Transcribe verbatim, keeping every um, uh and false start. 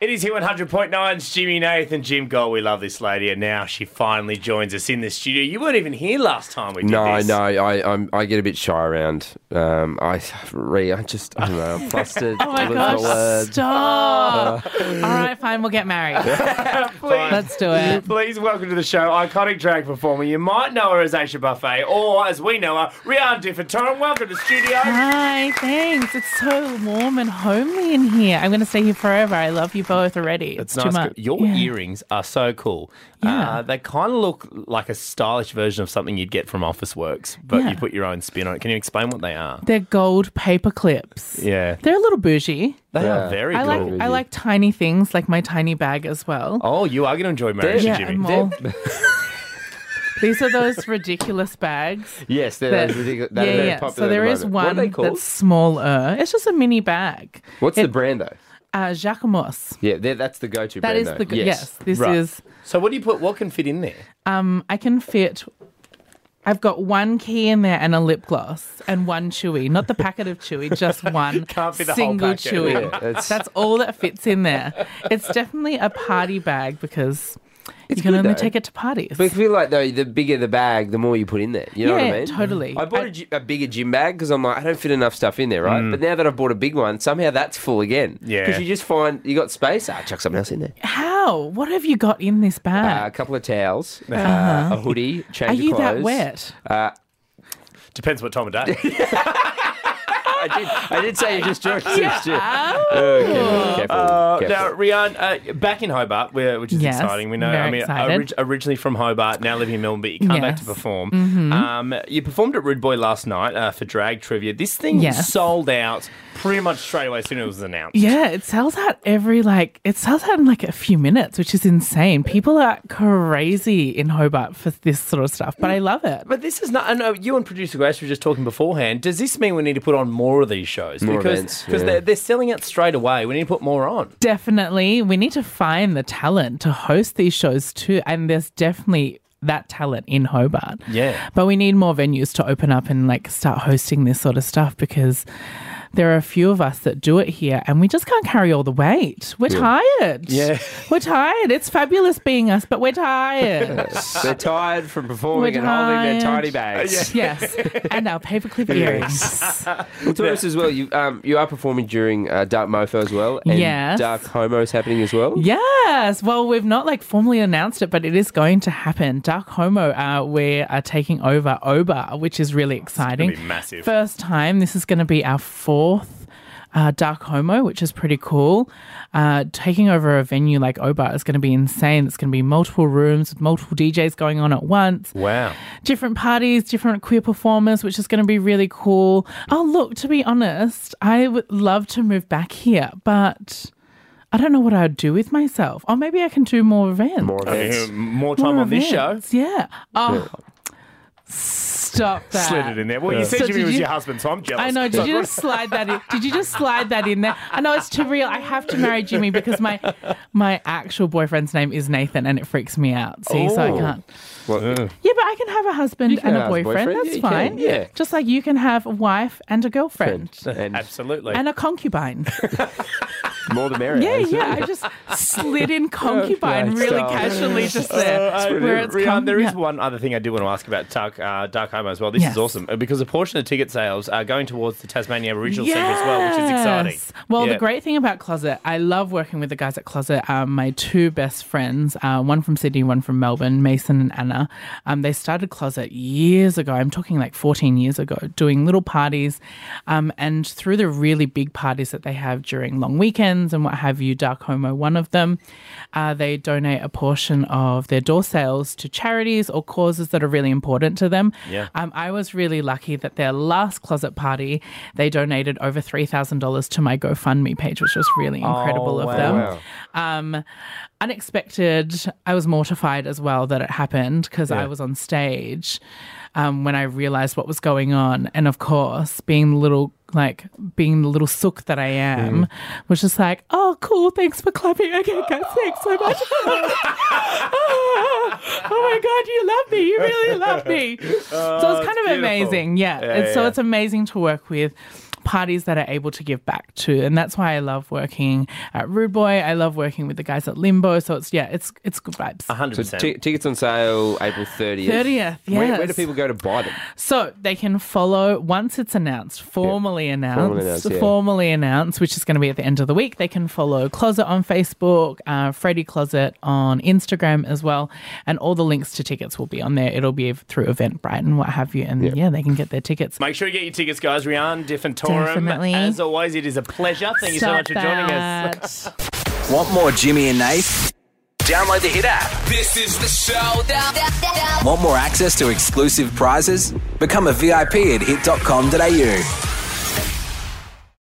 It is here one hundred point nine. It's Jimmy Nath and Jim Gold. We love this lady, and now she finally joins us in the studio. You weren't even here last time we did no, this. No, no, I I'm, I get a bit shy around. Um, I, re, I just, I don't know, I'm flustered. Oh my gosh, stop. Uh, All right, fine, we'll get married. Let's do it. Please welcome to the show, iconic drag performer. You might know her as Aisha Buffet, or as we know her, Rihanna Differton. Welcome to the studio. Hi, thanks. It's so warm and homely in here. I'm going to stay here forever. I love you both already. It's It's nice. too much. Your Yeah. earrings are so cool. Yeah. Uh, they kind of look like a stylish version of something you'd get from Officeworks, but Yeah. you put your own spin on it. Can you explain what they are? They're gold paper clips. Yeah. They're a little bougie. They Yeah. are very I cool. like I like tiny things, like my tiny bag as well. Oh, you are going to enjoy marriage, yeah, Jimmy. I'm all- These are those ridiculous bags. Yes, they're that- those ridiculous. yeah, They're very yeah. popular So at there the is moment. What are one they called? that's smaller. It's just a mini bag. What's it- the brand though? Uh, Jacquemus. Yeah, they're- that's the go-to That brand. is though. the g- yes. This Right. is. So what do you put? What can fit in there? Um, I can fit. I've got one key in there and a lip gloss and one chewy, not the packet of chewy, just one Can't fit the whole single packet. chewy. Yeah, it's- That's all that fits in there. It's definitely a party bag because It's you can good, only though. take it to parties. But I feel like though, the bigger the bag, the more you put in there. You know Yeah, what I mean? totally. I bought I- a gy- a bigger gym bag because I'm like, I don't fit enough stuff in there, right? But now that I've bought a big one, somehow that's full again. Yeah. Because you just find you got space. Ah, chuck something else in there. How? What have you got in this Uh, bag? a couple of towels, uh, a hoodie, change Are of you clothes. that wet? Uh, Depends what time of day. I did. I did say you just joined us. Oh. Okay, careful, Uh, careful. now, Rian, uh, back in Hobart, where, which is Yes, exciting. We know. very I mean, excited. orig- originally from Hobart, now living in Melbourne, but you come back to Yes. perform. Mm-hmm. Um, you performed at Rude Boy last night uh, for drag trivia. This thing Yes. sold out pretty much straight away as soon as it was announced. Yeah, it sells out every like it sells out in like a few minutes, which is insane. People are crazy in Hobart for this sort of stuff, but I love it. But this is not. I know you and producer Grace were just talking beforehand. Does this mean we need to put on more of these shows? More because events, because yeah. they're, they're selling it straight away. We need to put more on. Definitely, we need to find the talent to host these shows too, and there's definitely that talent in Hobart. Yeah. But we need more venues to open up and like start hosting this sort of stuff because there are a few of us that do it here and we just can't carry all the weight. We're tired. Yeah. We're tired. It's fabulous being us, but we're tired. They're tired from performing We're and holding their tired. tiny bags. Yes. And our paperclip earrings. Well, to us as well, you um, you are performing during uh, Dark Mofo as well, and Yes. Dark Homo is happening as well. Yes. Well, we've not like formally announced it, but it is going to happen. Dark Homo, uh, we are taking over Oba, which is really exciting. be massive. First time. This is going to be our fourth uh, Dark Homo, which is pretty cool. Uh, taking over a venue like Oba is going to be insane. It's going to be multiple rooms with multiple D Js going on at once. Wow. Different parties, different queer performers, which is going to be really cool. Oh, look, to be honest, I would love to move back here, but I don't know what I'd do with myself. Or maybe I can do more events. More events. Uh, more time More on this show. events, Yeah. Oh, stop that. Slid it in there. Well, you said So Jimmy did was you- your husband, so I'm jealous. I know. Did you just slide that in? Did you just slide that in there? I know it's too real. I have to marry Jimmy because my my actual boyfriend's name is Nathan, and it freaks me out. See, so I Oh. can't. Well, Yeah, but I can have a husband can and a have a boyfriend. boyfriend. That's Yeah, you can. fine. Yeah. Just like you can have a wife and a girlfriend and Absolutely. and a concubine. more the merrier. Yeah, isn't yeah. it? I just slid in concubine Great really stuff. casually just there. Uh, where it's Rian, come- there is yeah. one other thing I do want to ask about Dark, uh, Dark Homo as well. This Yes. is awesome uh, because a portion of ticket sales are going towards the Tasmania Aboriginal Centre as well, which is exciting. Yes. Well, Yeah. the great thing about Closet, I love working with the guys at Closet. Um, my two best friends, uh, one from Sydney, one from Melbourne, Mason and Anna. Um, they started Closet years ago. I'm talking like fourteen years ago, doing little parties. Um, and through the really big parties that they have during long weekends and what have you, Dark Homo, one of them, uh, they donate a portion of their door sales to charities or causes that are really important to them. Yeah. Um, I was really lucky that their last Closet party, they donated over three thousand dollars to my GoFundMe page, which was really incredible Oh, of wow. them. Wow. Um, unexpected. I was mortified as well that it happened because I was on stage um, when I realized what was going on. And of course, being the little, like, being the little sook that I am, was just like, oh, cool, thanks for clapping. Okay, guys, thanks so much. oh, oh my God, you love me. You really love me. so it's kind of beautiful. amazing. Yeah. Yeah, It's- so yeah. it's amazing to work with parties that are able to give back to. And that's why I love working at Rude Boy. I love working with the guys at Limbo. So it's, yeah, it's it's good vibes. one hundred So percent. t- tickets on sale April thirtieth. thirtieth, yes. Where, where do people go to buy them? So they can follow, once it's announced, formally announced, Formally announced, yeah. formally announced, which is going to be at the end of the week, they can follow Closet on Facebook, uh, Freddie Closet on Instagram as well, and all the links to tickets will be on there. It'll be through Eventbrite and what have you, and Yeah. yeah, they can get their tickets. Make sure you get your tickets, guys. Rianne Diffentorum. Definitely. As always, it is a pleasure. Thank you so much for joining us. us. Want more Jimmy and Nath? Download the Hit app. This is the showdown. Want more access to exclusive prizes? Become a V I P at hit dot com dot a u.